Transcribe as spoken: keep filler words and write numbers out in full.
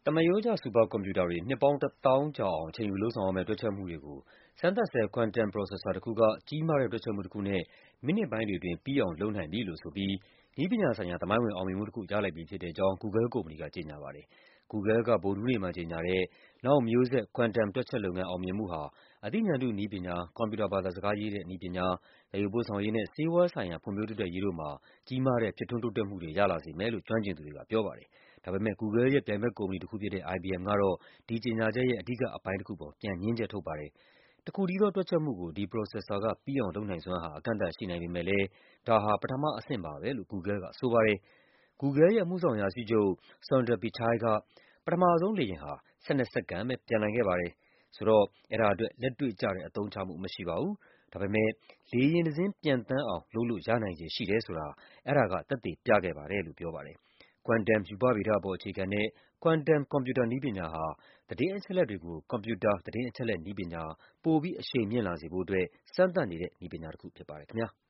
သမားရိုးကျဆူပါကွန်ပျူတာတွေနှစ်ပေါင်းတသောင်းကြာအောင်အချိန်ယူလုပ်ဆောင်ရမယ့်တွက်ချက်မှုတွေကိုစမ်းသပ်ဆဲ quantum processor တခုကကြီးမားတဲ့တွက်ချက်မှုတခုနဲ့မိနစ်ပိုင်းတွေအတွင်းပြီးအောင်လုပ်နိုင်ပြီလို့ဆိုပြီးနည်းပညာဆိုင်ရာသမိုင်းဝင်အောင်မြင်မှုတခုရလိုက်ပြီဖြစ်တဲ့အကြောင်း Google ကုမ္ပဏီကကြေညာပါတယ်။ Google ကဗုဒ္ဓဟူးနေ့မှာကြေညာတဲ့နောက်မျိုးဆက် quantum တွက်ချက်လုပ်ငန်းအောင်မြင်မှုဟာ အသိဉာဏ်တုနည်းပညာ၊ ကွန်ပျူတာဘာသာစကားရေးတဲ့နည်းပညာ၊ သယ်ယူပို့ဆောင်ရေးနဲ့ ဆေးဝါးဆိုင်ရာဖွံ့ဖြိုးတိုးတက်ရေးတို့မှာ ကြီးမားတဲ့ဖြစ်ထွန်းတိုးတက်မှုတွေရလာစေမယ်လို့ ကျွမ်းကျင်သူတွေကပြောပါတယ်။ ဒါပေမဲ့ Google ရဲ့ပြိုင်ဘက်ကုမ္ပဏီတခုဖြစ်တဲ့ I B M ကတော့ ဒီကြေညာချက်ရဲ့ အဓိကအပိုင်းတခုအပေါ် ပြန်ငြင်းချက်ထုတ်ပါတယ်။ တခုတည်းသောတွက်ချက်မှုကို ဒီ processor က ပြီးအောင်လုပ်နိုင်စွမ်းဟာ အကန့်အသတ်ရှိနိုင်ပေမဲ့လဲ ဒါဟာ ပထမအဆင့်ပါပဲလို့ Google ကဆိုပါတယ်။ Google ရဲ့ အမှုဆောင်အရာရှိချုပ် Sundar Pichai က ပထမဆုံးလေယာဉ်ဟာ ၁၂ စက္ကန့်ပဲ ပျံနိုင်ခဲ့ပါတယ်။ ဆိုတော့ အဲဒါအတွက် လက်တွေ့ကျတဲ့အသုံးချမှုမရှိပါဘူး။ ဒါပေမဲ့ လေယာဉ်တစင်း ပျံသန်းအောင် လုပ်လို့ရနိုင်ခြေရှိတယ်ဆိုတာ အဲဒါက သက်သေပြခဲ့ပါတယ်လို့ပြောပါတယ်။ quantum ရူပဗေဒပေါ်အခြေခံတဲ့ quantum ကွန်ပျူတာနည်းပညာဟာ သတင်းအချက်အလက်တွေကို ကွန်ပျူတာ သတင်းအချက်အလက်နည်းပညာ ပိုပြီးအရှိန်မြင့်လာစေဖို့အတွက် စမ်းသပ်နေတဲ့နည်းပညာတခုဖြစ်ပါတယ်ခင်ဗျား။